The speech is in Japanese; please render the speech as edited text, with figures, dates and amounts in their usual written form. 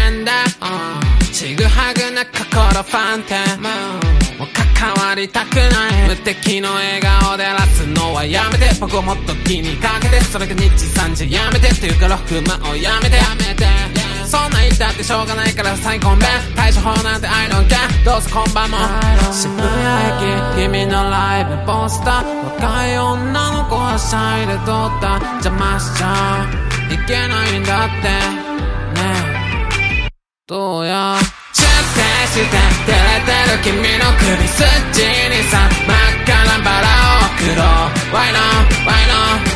んだ、ちぐはぐな心ファンテン、もう関わりたくない無敵の笑顔でらすのはやめて、僕をもっと気にかけて、それが日3時やめてって言うから不満をやめてやめて、そんな言ったってしょうがないから最コンベ対処法なんて I don't care、 どうせ今晩も渋谷駅君のライブポスター、若い女の子はシャイで撮った邪魔しちゃいけないんだってねえ、どうや出店して照れてる君の首筋にさ真っ赤なバラを送ろう Why not Why not